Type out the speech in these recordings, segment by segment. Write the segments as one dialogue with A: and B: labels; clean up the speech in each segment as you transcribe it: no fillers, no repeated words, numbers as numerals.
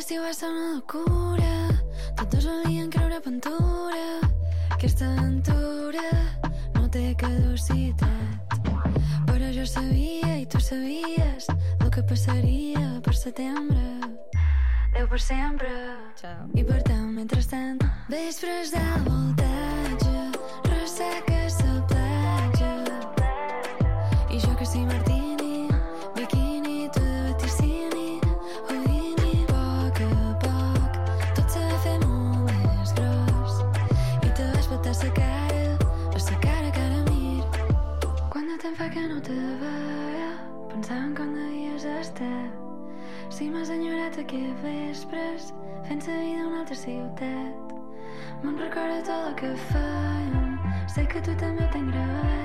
A: l'estiu va ser una locura, tots volien creure pintura, aquesta aventura no té caducitat. Però jo sabia i tu sabies el que passaria per setembre. Adéu per sempre.
B: Ciao.
A: I per tant, mentrestant, vespres de voltatge, resseca sa platja. I jo que sí martini, biquini, tu de vaticini, Houdini. Poc a poc, tot se va fer molt més gros i te vas petar sa cara que ara mir. Quant de temps fa que no te veia, pensant com devies estar. Si m'has enyorat aquests vespres, fent sa vida a una altra ciutat. Me'n recordo tot el que fèiem, sé que tu també ho tens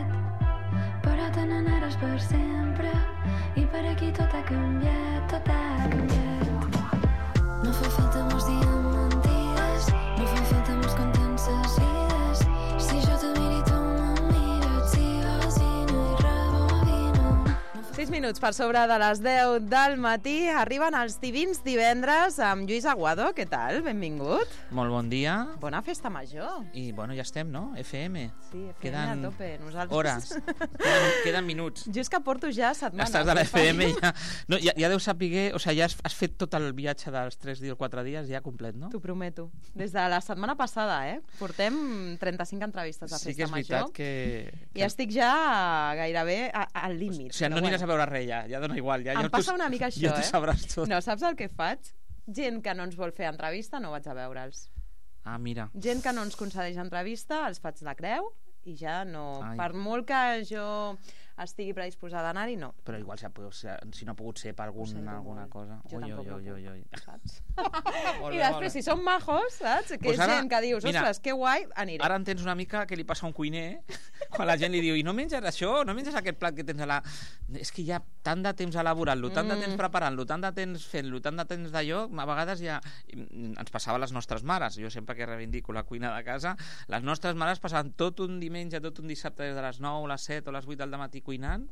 A: gravat, però te n'anaràs per sempre, i per aquí tot ha canviat, tot ha canviat. No fa falta molts diamantines, no fa falta molts contenses vides, si jo te miro i tu me mires, si vols vino i rebobino.
B: 6 minuts per sobre de les 10 del matí. Arriben els divins divendres amb Lluís Aguado. Què tal? Benvingut.
C: Molt bon dia.
B: Bona festa major.
C: I, bueno, ja estem, no? FM.
B: Sí, FM
C: Queden
B: a tope. Nosaltres...
C: hores. Queden minuts.
B: Jo és que porto ja setmanes.
C: Estàs de la FM ja... No, ja deus saber... O sigui, ja has fet tot el viatge dels 3 dies o 4 dies ja complet, no?
B: T'ho prometo. Des de la setmana passada, Portem 35 entrevistes de
C: Sí que
B: festa
C: és
B: major.
C: veritat que...
B: I estic ja gairebé al límit.
C: O sigui, no aniràs a veure res ja dona igual. Ja
B: em passa una mica això,
C: ja t'ho sabràs tot.
B: No, saps el que faig? Gent que no ens vol fer entrevista, no vaig a veure'ls.
C: Ah, mira.
B: Gent que no ens concedeix entrevista, els faig la creu i ja no...
C: Ai.
B: Per molt que jo estigui predisposada a anar-hi, no.
C: Però igual si no ha pogut ser per alguna cosa.
B: Jo tampoc no puc, saps?
C: Molt
B: I
C: bé,
B: després, si són majos, saps? Que
C: Pues
B: és
C: ara,
B: gent que dius,
C: mira,
B: ostres, que guai, aniré.
C: Ara entens una mica què li passa a un cuiner quan la gent li diu, i no menges això, no menges aquest plat que tens a la... És que hi ha tant de temps elaborant-lo, tant de temps preparant-lo, tant de temps fent-lo, tant de temps d'allò, a vegades ja... Ens passava a les nostres mares, jo sempre que reivindico la cuina de casa, les nostres mares passaven tot un diumenge, tot un dissabte des de les 9, les 7 o les 8 del matí cuinant,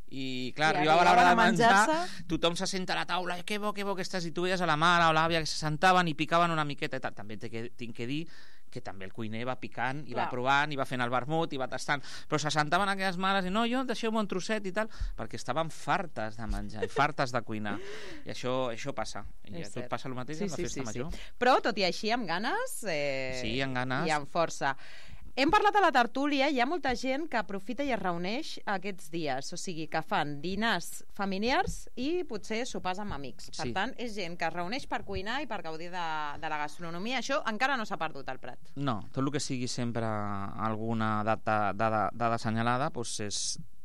C: i clar, arribava l'hora de menjar, tothom se senta a la taula, que bo que estàs, i tu veies a la mare o l'àvia que se sentaven i picaven una miqueta i tal. També tinc que dir que també el cuiner va picant i va provant i va fent el vermut i va tastant, però se sentaven aquelles mares i no, jo deixeu-me un trosset i tal, perquè estaven fartes de menjar i fartes de cuinar, i això passa, i a tot passa el mateix amb la festa major.
B: Però tot i així amb ganes,
C: sí, amb ganes
B: i amb força. Hem parlat a la tertúlia, hi ha molta gent que aprofita i es reuneix aquests dies, o sigui, que fan dinars familiars i potser sopars amb amics. Per tant, és gent que es reuneix per cuinar i per gaudir de la gastronomia. Això encara no s'ha perdut al Prat.
C: No, tot el que sigui sempre alguna dada assenyalada doncs és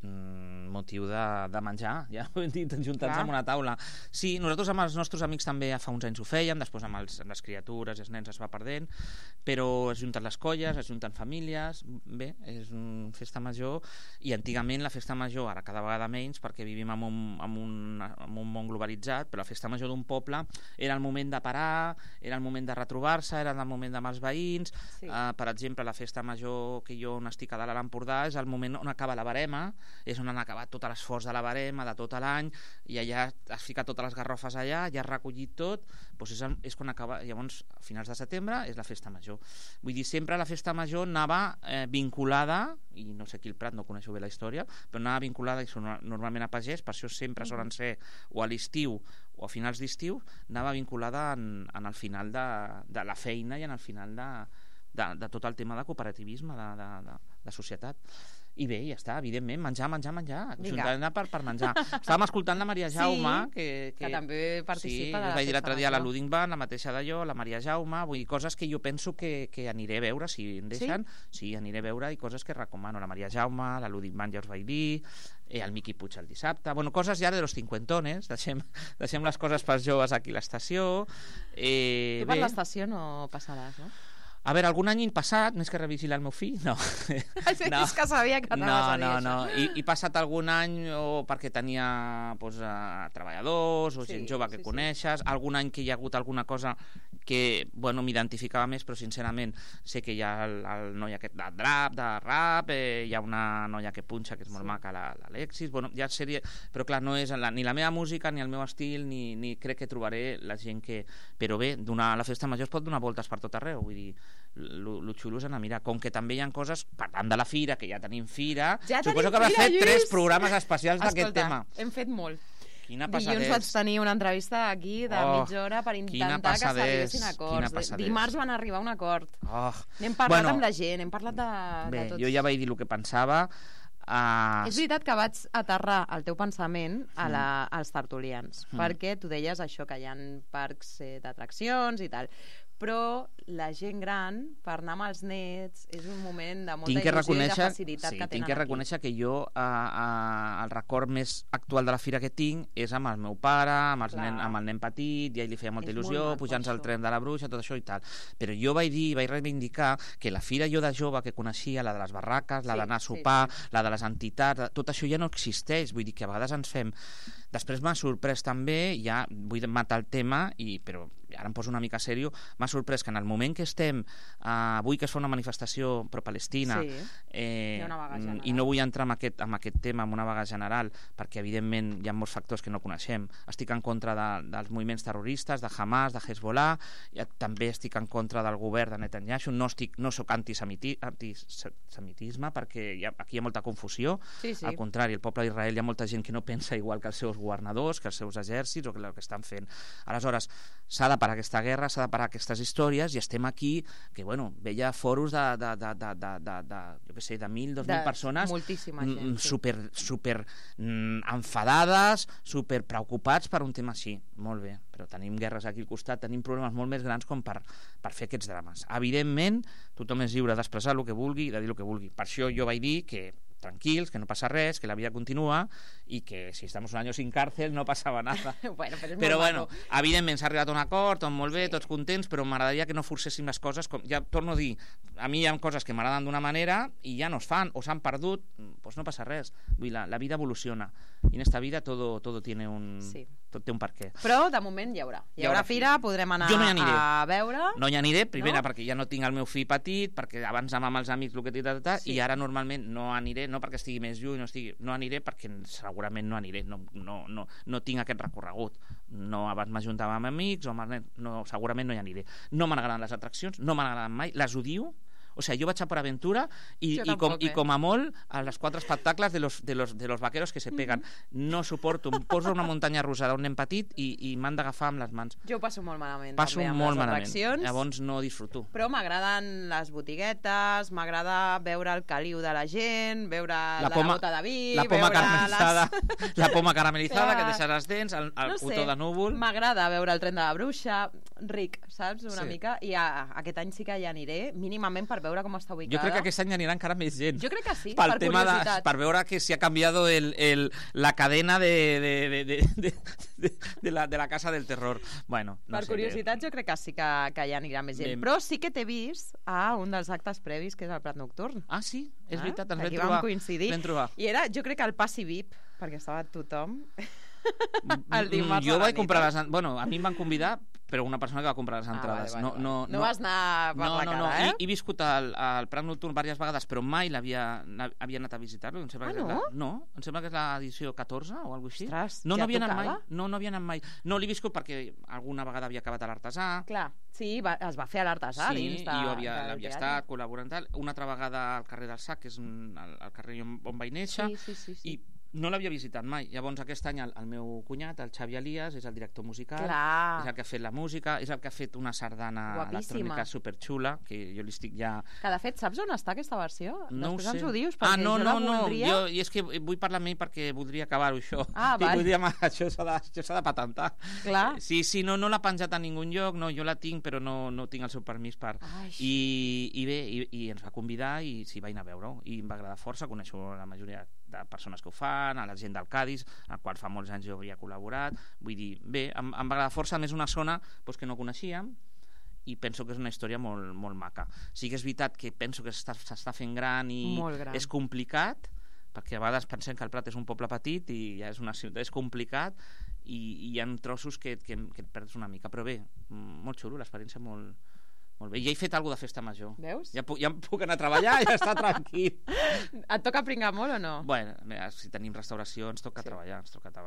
C: motiu de menjar, ja ho hem dit, juntats en una taula. Sí, nosaltres amb els nostres amics també fa uns anys ho fèiem, després amb les criatures i els nens es va perdent, però es junten les colles, es junten famílies, bé, és una festa major, i antigament la festa major, ara cada vegada menys, perquè vivim en un món globalitzat, però la festa major d'un poble era el moment de parar, era el moment de retrobar-se, era el moment amb els veïns. Per exemple, la festa major que jo on estic a dalt a l'Empordà és el moment on acaba la verema, és on han acabat tot l'esforç de la verema de tot l'any, i allà has ficat totes les garrofes allà, ja has recollit tot, doncs és quan acaba. Llavors, a finals de setembre és la festa major. Vull dir, sempre la festa major anava vinculada, i no sé aquí al Prat no coneixo bé la història, però anava vinculada normalment a pagès, per això sempre solen ser o a l'estiu o a finals d'estiu, anava vinculada en el final de la feina i en el final de tot el tema de cooperativisme, de societat. I bé, ja està, evidentment, menjar, ajuntar per menjar. Estàvem escoltant la Maria Jaume, que
B: també participa de la
C: vaig dir l'altre dia a la
B: major.
C: Luding Band, la mateixa d'allò, la Maria Jaume, vull dir, coses que jo penso que aniré a veure, si em deixen, sí, aniré a veure, i coses que recomano, la Maria Jaume, la Luding Band ja us vaig dir, el Miqui Puig el dissabte, bueno, coses ja de los cincuentones, deixem les coses pels joves aquí a l'estació.
B: Tu per l'estació no passaràs, no?
C: A veure, algun any passat, més que revigilar el meu fill, no.
B: És que sabia que anaves a dir
C: No. I passat algun any perquè tenia treballadors o gent jove que coneixes, algun any que hi ha hagut alguna cosa que, bueno, m'identificava més, però sincerament sé que hi ha el noi aquest de rap, hi ha una noia que punxa, que és molt maca, l'Alexis, bueno, hi ha sèrie, però clar, no és ni la meva música, ni el meu estil, ni crec que trobaré la gent que... Però bé, a la festa major es pot donar voltes per tot arreu, vull dir, lo xulo és anar a mirar, com que també hi ha coses, parlant de la fira, que ja tenim fira, suposo que hauràs fet 3 programes especials d'aquest tema.
B: Hem fet molt.
C: Quina passadés.
B: Dilluns vaig tenir una entrevista aquí de mitja hora per intentar que s'arribessin acords. Dimarts van arribar a un acord. N'hem parlat amb la gent, hem parlat de tot.
C: Jo ja vaig dir el que pensava.
B: És veritat que vaig aterrar el teu pensament als tertulians, perquè tu deies això, que hi ha parcs d'atraccions i tal, però la gent gran, per anar amb els nets, és un moment de molta il·lusió i de facilitat que tenen
C: tinc que reconèixer que jo el record més actual de la fira que tinc és amb el meu pare, amb el nen petit, i ell li feia molta il·lusió, pujant-se al tren de la Bruixa, tot això i tal. Però jo vaig reivindicar que la fira jo de jove que coneixia, la de les barraques, la d'anar a sopar, la de les entitats, tot això ja no existeix, vull dir que a vegades ens fem... Després m'ha sorprès també, ja vull matar el tema, però ara em poso una mica serio, m'ha sorprès que en el moment que estem, avui que es fa una manifestació pro-Palestina, i no vull entrar en aquest tema, en una vaga general, perquè evidentment hi ha molts factors que no coneixem. Estic en contra dels moviments terroristes, de Hamas, de Hezbollah, també estic en contra del govern de Netanyahu, no soc antisemitisme, perquè aquí hi ha molta confusió, al contrari, el poble d'Israel hi ha molta gent que no pensa igual que els seus governadors, que els seus exèrcits o que el que estan fent. Aleshores, s'ha de parar aquesta guerra, s'ha de parar aquestes històries, i estem aquí, que bueno, veia foros de jo què sé, de 1.000, 2.000 persones,
B: moltíssima gent,
C: super enfadades, super preocupats per un tema així. Molt bé, però tenim guerres aquí al costat, tenim problemes molt més grans com per fer aquests drames. Evidentment, tothom és lliure d'expressar el que vulgui i de dir el que vulgui. Per això jo vaig dir que tranquils, que no passa res, que la vida continua i que si estamos un año sin cárcel no passava nada. Però bueno, evidentment s'ha arribat a un acord, tot molt bé, tots contents, però m'agradaria que no forcéssim les coses, ja torno a dir, a mi hi ha coses que m'agraden d'una manera i ja no es fan, o s'han perdut, doncs no passa res. Vull dir, la vida evoluciona, i en esta vida todo tiene un... tot té un per què.
B: Però de moment hi haurà fira, podrem anar a veure.
C: No hi aniré, primera perquè ja no tinc el meu fill petit, perquè abans anava amb els amics el que t'he i ara normalment no aniré, no perquè estigui més lluny, no aniré perquè segurament no aniré, no tinc aquest recorregut. No, abans m'ajuntava amb amics, segurament no hi aniré. No m'agraden les atraccions, no m'agraden mai, les odio. O sea, yo voy a echar por aventura y com a molt a les 4 espectacles de los vaqueros que se pegan. No suporto, em poso una muntanya russa d'un nen petit i m'han d'agafar amb les mans.
B: Jo passo molt malament.
C: Passo molt malament, llavors no disfruto.
B: Però m'agraden les botiguetes, m'agrada veure el caliu de la gent, veure la gota de vi,
C: la poma caramelitzada, la poma caramelitzada que deixes els dents, el cotó de núvol.
B: M'agrada veure el tren de la Bruixa, ric, saps? Una mica. I aquest any sí que hi aniré, mínimament per veure com està ubicada.
C: Jo crec que aquest any anirà encara més gent.
B: Jo crec que sí,
C: per curiositat. Per veure que si ha canviat la cadena de la Casa del Terror. Bueno, no
B: per curiositat jo crec que sí que hi anirà més gent. Però sí que t'he vist a un dels actes previs, que és el Prat Nocturn.
C: Ah, sí? És veritat, ens
B: vam
C: trobar.
B: Coincidir. I era, jo crec que el passi VIP, perquè estava tothom... el dimarts.
C: Jo vaig comprar les... Bueno, a mi em van convidar, però una persona que va comprar les entrades.
B: No vas anar per la cara, eh?
C: He viscut el Prat Nocturn diverses vegades, però mai havia anat a visitar-lo. Em sembla em sembla que és l'edició 14 o alguna cosa així. No havia anat mai. No havia anat mai. No l'he viscut perquè alguna vegada havia acabat a l'Artesà.
B: Clar, sí, es va fer a l'Artesà.
C: Sí, i jo havia estat col·laborant. Una altra vegada al carrer del Sac, que és el carrer on vaig néixer, i no l'havia visitat mai. Llavors aquest any el meu cunyat, el Xavi Elias, és el director musical, és el que ha fet la música, és el que ha fet una sardana electrònica superxula, que jo li estic ja...
B: Que de fet, saps on està aquesta versió?
C: No
B: Després ens ho dius,
C: perquè jo la voldria... I és que vull parlar amb ell perquè voldria acabar-ho, això. Això s'ha de patentar.
B: Clar.
C: Sí, no l'ha penjat a ningun lloc, jo la tinc, però no tinc el seu permís per... I bé, i ens va convidar i s'hi va anar a veure-ho, i em va agradar força, conèixer la majoria de persones que ho fan, a la gent del Cádiz, al qual fa molts anys jo havia col·laborat. Vull dir, bé, em va agradar força, a més una zona que no coneixíem, i penso que és una història molt, molt maca. Sí que és veritat que penso que s'està fent gran i és complicat, perquè a vegades pensem que el Prat és un poble petit i ja és una ciutat, és complicat, i hi ha trossos que et perds una mica, però bé, molt xulo, l'experiència molt bé. Ja he fet alguna de festa major.
B: Veus?
C: Ja puc anar a treballar, ja està tranquil.
B: Et toca pringar molt o no?
C: Bueno, si tenim restauració ens toca treballar,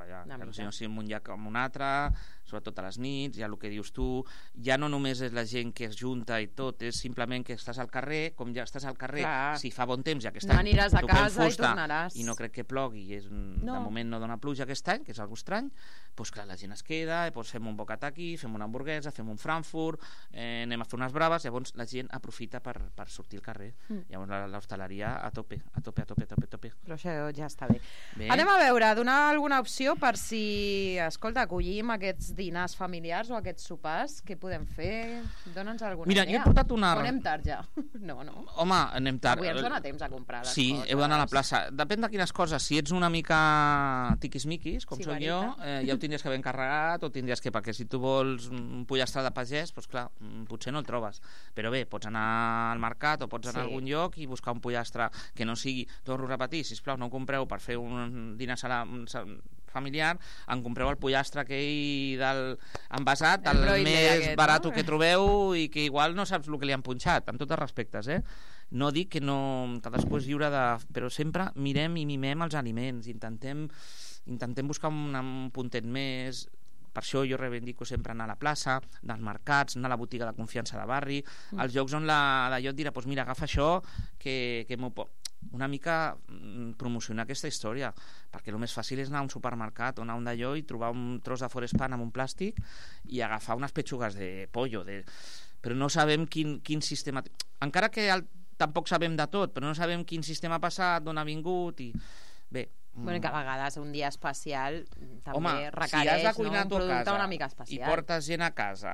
C: si en un lloc o en un altre, sobretot a les nits, ja el que dius tu, ja no només és la gent que es junta i tot, és simplement que estàs al carrer, com ja estàs al carrer, si fa bon temps, ja aquest any,
B: no aniràs a casa i tornaràs.
C: I no crec que plogui, de moment no dona pluja aquest any, que és algo estrany, doncs clar, la gent es queda, doncs fem un bocata aquí, fem una hamburguesa, fem un Frankfurt, anem a fer unes braves, llavors la gent aprofita per sortir al carrer. Llavors l'hostaleria a tope.
B: Però això ja està bé. Anem a veure, donar alguna opció per si, escolta, acollim aquests dinars familiars o aquests sopars, què podem fer? Dóna'ns alguna idea.
C: Mira, jo he portat una...
B: O anem tard ja? No.
C: Home, anem tard.
B: Avui ens dona temps a comprar les coses.
C: Sí, heu d'anar a la plaça. Depèn de quines coses. Si ets una mica tiquismiquis, com soc jo, ja ho tindries que haver encarregat, o tindries que... Perquè si tu vols un pollastre de pagès, doncs clar, potser no el trobes. Però bé, pots anar al mercat o pots anar a algun lloc i buscar un pollastre que no sigui... Torno a repetir, sisplau, no compreu per fer un dinar familiar, en compreu el pollastre aquell envasat, el més barat que trobeu i que igual no saps el que li han punxat, amb tots els respectes, No dic que no, cadascú és lliure de... Però sempre mirem i mimem els aliments, intentem buscar un puntet més. Per això jo reivindico sempre anar a la plaça, dels mercats, anar a la botiga de confiança de barri, als llocs on d'allò et dirà, doncs mira, agafa això, que m'ho pot... Una mica promocionar aquesta història, perquè el més fàcil és anar a un supermercat o anar a un d'allò i trobar un tros de Forespan amb un plàstic i agafar unes petxugues de pollo, però no sabem quin sistema... Encara que tampoc sabem de tot, però no sabem quin sistema ha passat, d'on ha vingut i... Bé,
B: que a vegades un dia especial també requereix un producte una mica especial.
C: I portes gent a casa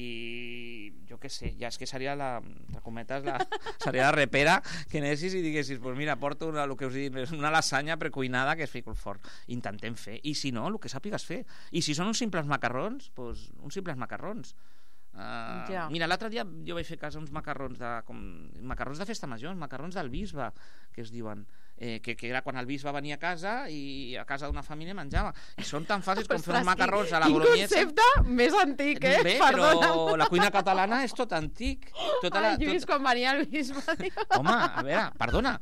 C: i jo què sé, ja és que seria seria la repera que anessis i diguessis, pues mira, porto el que us dic, una lasanya precuinada que es fica al forn. Intentem fer, i si no, el que sàpigues fer. I si són uns simples macarrons, doncs uns simples macarrons. Mira, l'altre dia jo vaig fer a casa uns macarrons de festa major, macarrons del bisbe, que es diuen, que era quan el bisbe venia a casa i a casa d'una família menjava, i són tan fàcils com fer uns macarrons a la bolognesa.
B: Quin concepte més antic,
C: Bé, però la cuina catalana és tot antic.
B: Lluís, quan venia el bisbe...
C: Home, a veure, perdona,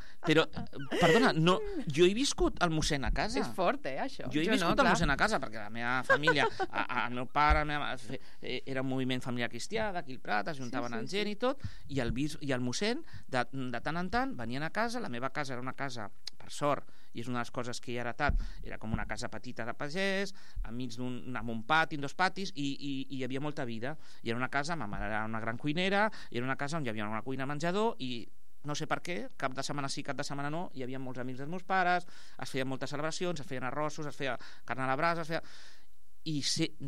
C: jo he viscut el mossèn a casa.
B: És fort, això.
C: Jo he viscut el mossèn a casa, perquè la meva família, el meu pare, era un moviment familiar cristià d'aquí al Prat, es juntaven amb gent i tot, i el mossèn de tant en tant venien a casa. La meva casa era una casa, per sort, i és una de les coses que he heretat, era com una casa petita de pagès, enmig amb un pati, 2 patis, i hi havia molta vida. I era una casa, ma mare era una gran cuinera, i era una casa on hi havia una cuina menjador, i no sé per què, cap de setmana sí, cap de setmana no, hi havia molts amics dels meus pares, es feien moltes celebracions, es feien arrossos, es feia carn a la brasa, es feia... I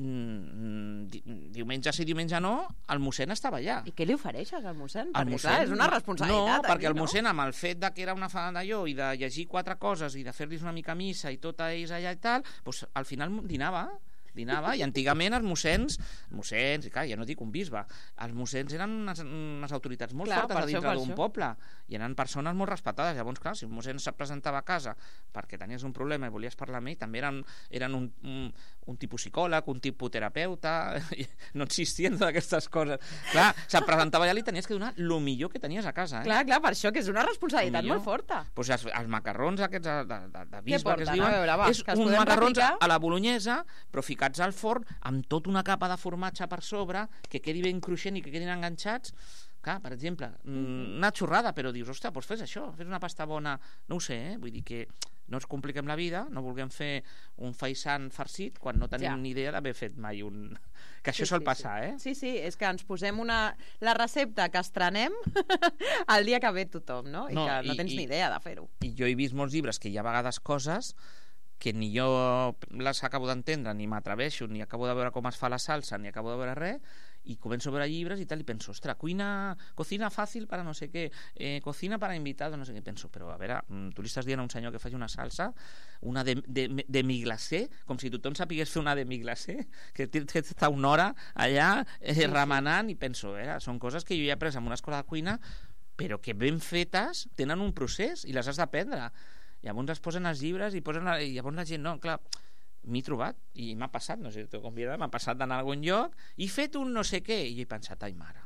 C: diumenge sí, diumenge no, el mossèn estava allà.
B: I què li ofereixes al mossèn? Perquè clar, és una responsabilitat.
C: No, perquè el mossèn, amb el fet que era una fan d'allò i de llegir 4 coses i de fer-los una mica missa i tot a ells allà i tal, doncs al final dinava, i antigament els mossèns, i clar, ja no dic un bisbe, els mossèns eren unes autoritats molt fortes a dintre d'un poble, i eren persones molt respectades. Llavors, clar, si un mossèn se presentava a casa perquè tenies un problema i volies parlar amb ell, també eren un tipus psicòleg, un tipus terapeuta, no existien totes aquestes coses. Clar, se presentava allà i li tenies que donar el millor que tenies a casa.
B: Clar, per això, que és una responsabilitat molt forta.
C: Doncs els macarrons aquests de bisbe que es diuen, és un macarrons a la bolognesa, però ficats al forn amb tota una capa de formatge per sobre, que quedi ben cruixent i que quedin enganxats. Clar, per exemple, una xorrada, però dius, ostres, doncs fes això, fes una pasta bona, no ho sé, vull dir que no ens compliquem la vida, no vulguem fer un faisán farcit quan no tenim ni idea d'haver fet mai un... Que això sol passar,
B: Sí, és que ens posem la recepta que estrenem el dia que ve tothom, no? I que no tens ni idea de fer-ho.
C: I jo he vist molts llibres que hi ha a vegades coses que ni jo les acabo d'entendre, ni m'atreveixo, ni acabo de veure com es fa la salsa, ni acabo de veure res, i començo a veure llibres i tal, i penso, ostres, cocina fàcil para no sé què, cocina para invitados, no sé què, penso, però a veure, tu li estàs dient a un senyor que faci una salsa, una de mi-glacé, com si tothom sapigués fer una de mi-glacé, que està una hora allà remenant, i penso, són coses que jo ja he après en una escola de cuina, però que ben fetes tenen un procés i les has d'aprendre. Llavors es posen els llibres i llavors la gent, no, clar, m'he trobat i m'ha passat, no sé, m'ha passat d'anar a algun lloc i he fet un no sé què i he pensat, ai mare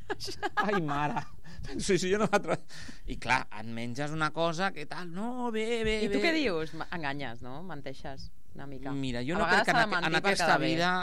C: penso, si jo no i clar, et menges una cosa que tal, no, bé.
B: I tu què dius? Enganyes, no? Menteixes una mica.
C: Mira, jo no crec que en aquesta vida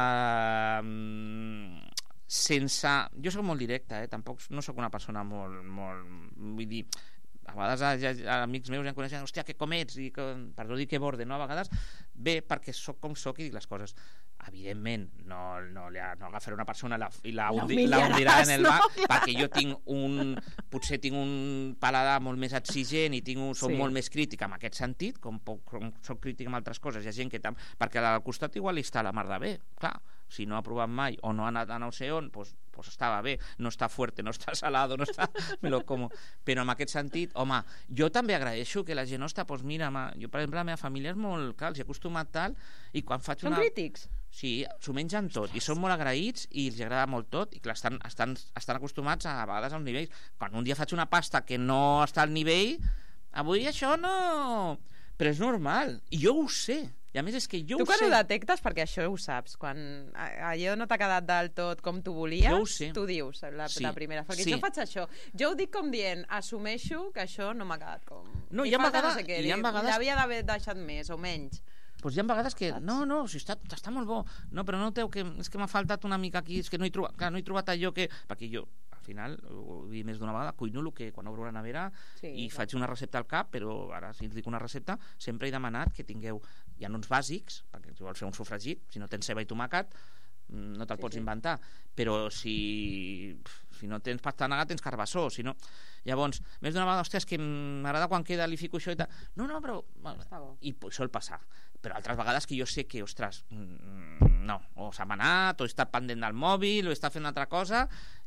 C: sense... Jo soc molt directe, tampoc no soc una persona molt... Vull dir, a vegades amics meus ja em coneixen, hòstia, que com ets? Per no dir que borde, no? A vegades bé, perquè soc com soc i dic les coses. Evidentment, no agafaré una persona i la hundirà en el bar, perquè jo potser tinc un paladar molt més exigent i soc molt més crític en aquest sentit, com soc crític amb altres coses. Hi ha gent que perquè al costat igual hi està la mar de bé, clar, si no ha provat mai o no ha anat a no sé on, doncs estava bé, no està fuerte, no està salado, no està... me lo como. Però en aquest sentit, home, jo també agraeixo que la gent no està, doncs mira, jo per exemple la meva família és molt, clar, els he acostumat tal, i quan faig
B: Són crítics?
C: Sí, s'ho mengen tot, i són molt agraïts i els agrada molt tot, i clar, estan acostumats a vegades als nivells. Quan un dia faig una pasta que no està al nivell, avui això no... Però és normal, i jo ho sé. I a més és que jo ho sé.
B: Tu quan ho detectes, perquè això ho saps, quan allò no t'ha quedat del tot com tu volies,
C: jo ho sé.
B: Tu dius la primera, perquè jo faig això. Jo ho dic com dient, assumeixo que això no m'ha quedat com...
C: No, hi ha vegades...
B: L'havia d'haver deixat més o menys.
C: Doncs hi ha vegades que, no, si està molt bo, no, però no noteu que és que m'ha faltat una mica aquí, és que no he trobat allò que... Perquè jo, al final, ho he dit més d'una vegada, cuino el que quan obro la nevera i faig una recepta al cap, però ara si us dic una recepta, sempre he demanat que tingueu, hi ha uns bàsics, perquè si vols fer un sofregit, si no tens ceba i tomàquet, no te'l pots inventar, però si no tens pasta negra tens carbassó, si no... Llavors, més d'una vegada, hòstia, és que m'agrada quan queda li fico això i tal. No, però... I sol passar. Però altres vegades que jo sé que, ostres, no, o s'ha manat, o he estat pendent del mòbil, o he estat fent una altra cosa,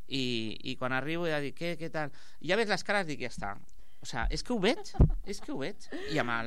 C: i quan arribo ja dic, què tal? I ja veig les cares i dic, ja està. O sigui, és que ho veig. I amb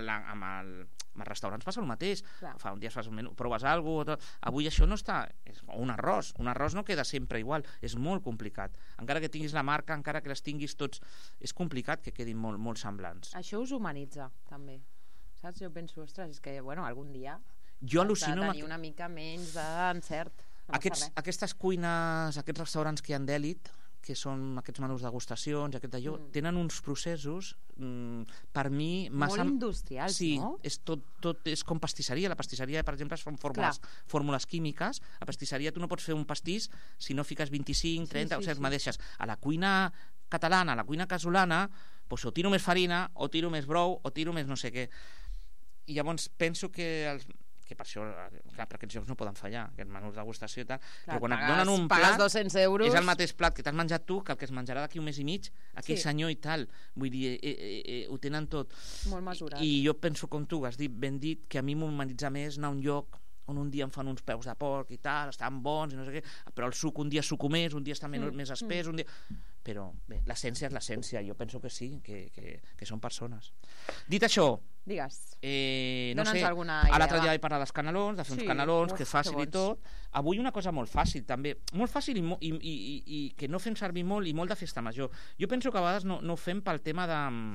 C: els restaurants passa el mateix. Fa un dia fas un menú, proves alguna cosa, avui això no està... Un arròs no queda sempre igual, és molt complicat. Encara que tinguis la marca, encara que les tinguis tots, és complicat que quedin molt semblants.
B: Això us humanitza, també. Saps? Jo penso, ostres, és que, bueno, algun dia
C: jo al·lucino
B: has de tenir una mica menys d'encert.
C: Aquestes cuines, aquests restaurants que hi ha d'èlit, que són aquests menús degustacions, tenen uns processos, per mi...
B: Molt industrials, no?
C: Sí, tot és com pastisseria. La pastisseria, per exemple, són fórmules químiques. A pastisseria tu no pots fer un pastís si no fiques 25, 30, o sigui, me deixes. A la cuina catalana, a la cuina casolana, doncs o tiro més farina, o tiro més brou, o tiro més no sé què. I llavors penso que per això, clar, perquè aquests jocs no poden fallar, aquests menús de degustació i tal, però quan et donen un plat,
B: 200 euros,
C: és el mateix plat que t'has menjat tu que el que es menjarà d'aquí un mes i mig, aquell senyor i tal, vull dir, ho tenen tot.
B: Molt mesurat.
C: I jo penso, com tu has dit, ben dit, que a mi m'humanitza més anar a un lloc on un dia em fan uns peus de porc i tal, estan bons i no sé què, però el suc un dia suco més, un dia està més espès, un dia... Però bé, l'essència és l'essència, jo penso que sí, que són persones. Dit això,
B: digues,
C: no sé, l'altre dia vaig parlar dels canelons, de fer uns canelons, que és fàcil i tot. Avui una cosa molt fàcil també, molt fàcil i que no fem servir molt i molt de festa major. Jo penso que a vegades no ho fem pel tema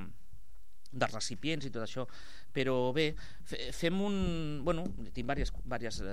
C: dels recipients i tot això, però bé, fem bueno, tinc diverses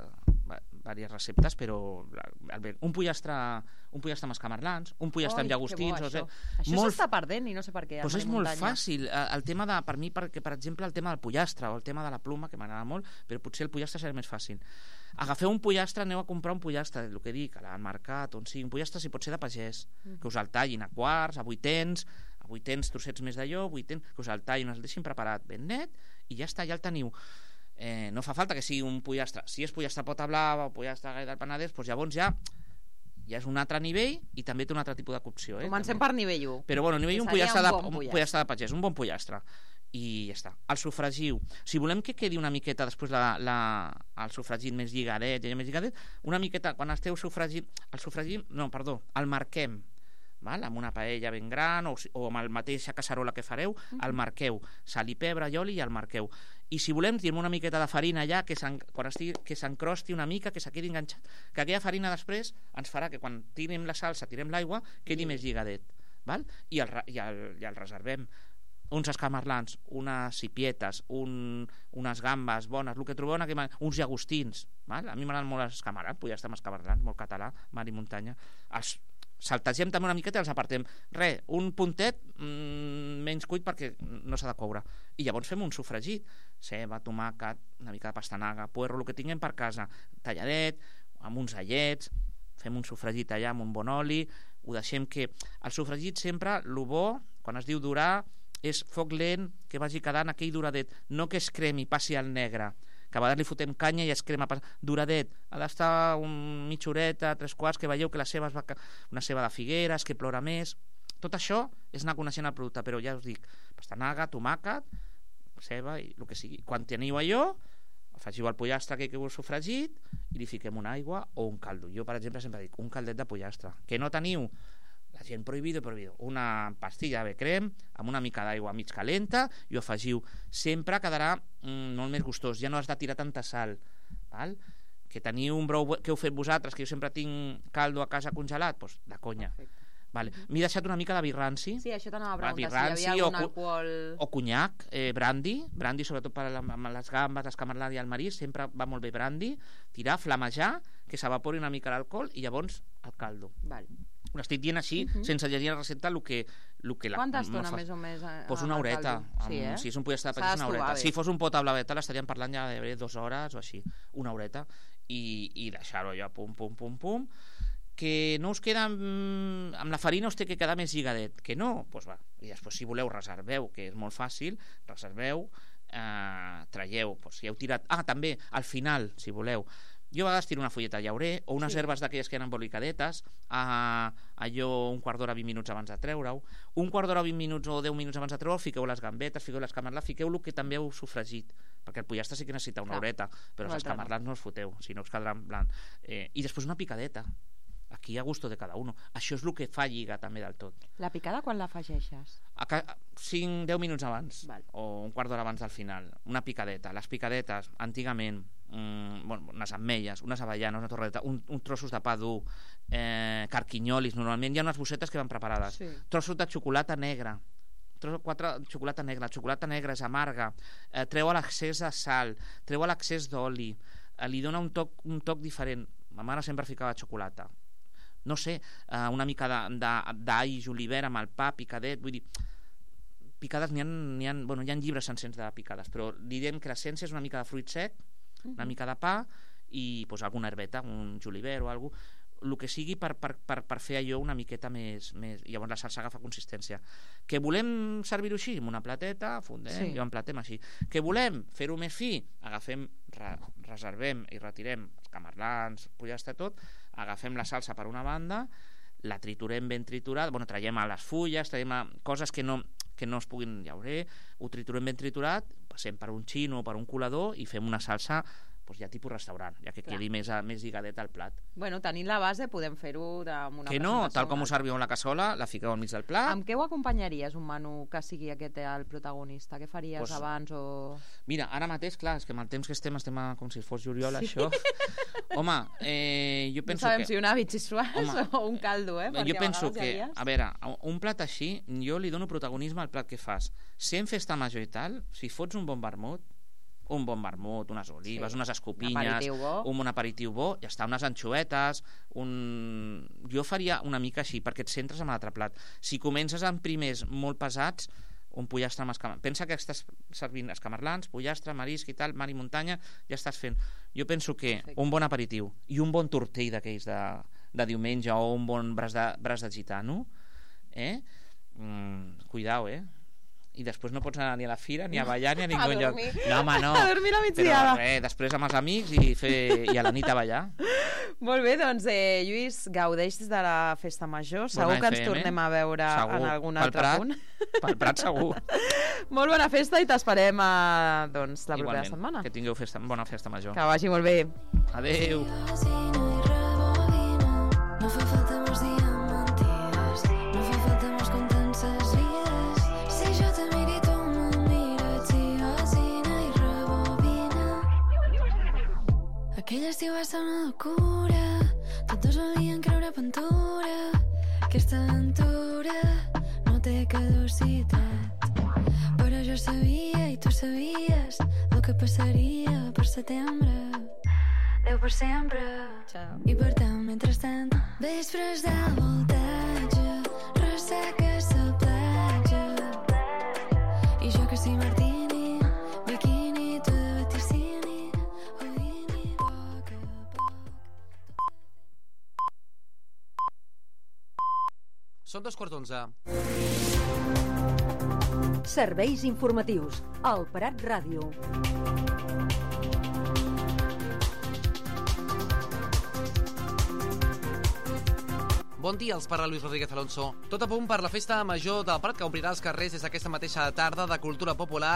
C: receptes, però un pollastre amb escamarlans, un pollastre amb llagostins,
B: això s'està perdent i no sé per què.
C: Doncs és molt fàcil, el tema per mi, per exemple, el tema del pollastre o el tema de la pluma, que m'agrada molt, però potser el pollastre serà més fàcil. Agafeu un pollastre, aneu a comprar un pollastre, el que dic, al mercat, on sigui, un pollastre si pot ser de pagès, que us el tallin a quarts, a vuitens, trossets més d'allò, que us el tallin, us el deixin preparat ben net, i ja està, ja el teniu. No fa falta que sigui un pollastre. Si és pollastre pota blava o pollastre del Penedès, doncs llavors ja és un altre nivell i també té un altre tipus de cocció.
B: Comencem per nivell 1.
C: Però bueno, nivell 1, un pollastre de pagès, un bon pollastre. i ja està. El sofregiu, si volem que quedi una miqueta després el sofregit més lligadet, una miqueta, quan esteu sofregit, el marquem, val? Amb una paella ben gran o amb la mateixa casserola que fareu, el marqueu, sal i pebre i oli i el marqueu. I si volem, tirem una miqueta de farina allà, que s'encrosti una mica, que se quedi enganxat, que aquella farina després ens farà que quan tirem la salsa, tirem l'aigua, quedi més lligadet, val? I el reservem. Uns escamarlans, unes cipietes, unes gambes bones, el que trobeu uns llagostins, val? A mi m'agraden molt els escamarlans, pollastre amb escamarlans, molt català, mar i muntanya. Els saltegem també una miqueta i els apartem. Un puntet menys cuit perquè no s'ha de coure. I llavors fem un sofregit, ceba, tomàquet, una mica de pastanaga, puerro, el que tinguem per casa, talladet, amb uns allets, fem un sofregit allà amb un bon oli, ho deixem que... El sofregit sempre, el bo, quan es diu durar, és foc lent, que vagi quedant aquell duradet, no que es cremi, passi al negre, que a vegades li fotem canya i es crema duradet, ha d'estar mitja horeta, 3/4, que veieu que la ceba una ceba de Figueres, que plora més. Tot això és anar coneixent el producte, però ja us dic, pastanaga, tomàquet, ceba i el que sigui. Quan teniu allò, afegiu el pollastre que heu sofregit i li fiquem una aigua o un caldo. Jo, per exemple, sempre dic un caldet de pollastre. Que no teniu? La gent prohibido, una pastilla de crem amb una mica d'aigua mig calenta i ho afegiu. Sempre quedarà molt més gustós, ja no has de tirar tanta sal, val? Que teniu un brou que heu fet vosaltres, que jo sempre tinc caldo a casa congelat, doncs de conya. Vale. M'he deixat una mica de birranci.
B: Sí, això t'anava a preguntar, si hi havia algun alcohol...
C: O conyac, brandy, sobretot per amb les gambes, escamarlada i el marisc, sempre va molt bé brandy, tirar, flamejar, que s'evapori una mica l'alcohol i llavors el caldo.
B: Vale.
C: Ho estic dient així, sense llegir la recepta, el que
B: Quanta estona més o més?
C: Pues una horeta.
B: Sí,
C: si és un pollastre de peix, una horeta. Si fos un pot a blaveta, l'estaríem parlant ja de 2 hores o així, una horeta, i deixar-ho allò, pum, que no us queda amb la farina, us té que quedar més lligadet, que no, doncs va, i després si voleu reserveu, que és molt fàcil, reserveu, traieu, si heu tirat, també al final, si voleu, jo a vegades tiro una fulleta de llaurer o unes herbes d'aquelles que eren embolicadetes, allò un quart d'hora, 20 minuts abans de treure-ho, un quart d'hora, 20 minuts o 10 minuts abans de treure-ho, fiqueu les gambetes, fiqueu les camarlans, fiqueu-lo que també heu sofregit, perquè el pollastre sí que necessita una horeta, però els camarlans no els foteu, si no us quedarà en blanc. I després una picadeta, aquí a gusto de cada uno. Això és el que fa lliga també del tot.
B: La picada quan l'afegeixes?
C: 5-10 minuts abans,
B: val. O
C: un quart d'hora abans del final. Una picadeta. Les picadetes, antigament, unes ametlles, unes avellanes, una torreta, uns trossos de pa dur, carquinyolis, normalment hi ha unes bossetes que van preparades. Sí. Trossos de xocolata negra, xocolata negra és amarga, treu l'excés de sal, treu l'excés d'oli, li dona un toc diferent. Ma mare sempre ficava xocolata, no sé, una mica d'all, julivert amb el pa, picadet, vull dir, picades hi ha llibres sencers de picades, però direm que l'essència és una mica de fruit sec, una mica de pa i alguna herbeta, un julivert o alguna cosa, el que sigui per fer allò una miqueta més, llavors la salsa agafa consistència. Que volem servir-ho així, amb una plateta, fundem i ho emplatem així. Que volem fer-ho més fi, reservem i retirem els camarlans, pollastre, tot, agafem la salsa per una banda, la triturem ben triturada, traiem a les fulles, traiem a coses que no es puguin llaurer, ho triturem ben triturat, passem per un xino o per un colador i fem una salsa ja tipus restaurant, ja que quedi més lligadet al plat.
B: Tenint la base podem fer-ho amb una presentació.
C: Que no, tal com ho serviu en la cassola, la fiqueu al mig del plat.
B: Amb què ho acompanyaries, un menú que sigui aquest el protagonista? Què faries abans o...?
C: Mira, ara mateix, clar, és que amb el temps que estem com si fos juliol, això. Home, jo penso que...
B: No sabem si una bitxissuàs o un caldo,
C: Jo penso que, a veure, un plat així, jo li dono protagonisme al plat que fas. Si en festa major i tal, si fots un bon vermut, unes olives, unes escopinyes, un bon aperitiu bo, ja està, unes anxoetes, jo faria una mica així, perquè et centres en l'altre plat. Si comences amb primers molt pesats, un pollastre amb escamarlans, pensa que estàs servint escamarlans, pollastre, marisc i tal, mar i muntanya, ja estàs fent. Jo penso que un bon aperitiu i un bon tortell d'aquells de diumenge o un bon braç de gitano, cuidao, i després no pots anar ni a la fira, ni a ballar, ni a ningú lloc.
B: No,
C: home, no.
B: A dormir la migdiada.
C: Però després amb els amics i a la nit a ballar.
B: Molt bé, doncs, Lluís, gaudeix de la festa major. Segur que ens tornem a veure en algun altre punt.
C: Pel Prat, segur.
B: Molt bona festa i t'esperem doncs, la propera setmana.
C: Que tingueu bona festa major.
B: Que vagi molt bé.
C: Adéu.
A: No fa falta molts diamantires, no fa falta molts contences vides. Si jo te miro i tu me mires, si asina i rebobina. Aquell estiu va ser una locura, tots volien creure pintura. Aquesta aventura no té caducitat, però jo sabia i tu sabies el que passaria per setembre. Adéu per sempre.
B: Ciao.
A: I per tant, mentrestant, vespres de voltatge, resseques la platja. I jo que sí, martini, biquini, tu de vaticini, Houdini, poc a poc.
D: Són 11:15.
E: Serveis informatius. El Prat Ràdio.
D: Bon dia, els parla Luis Rodríguez Alonso. Tot a punt per la festa major del Prat, que omplirà els carrers des d'aquesta mateixa tarda de cultura popular.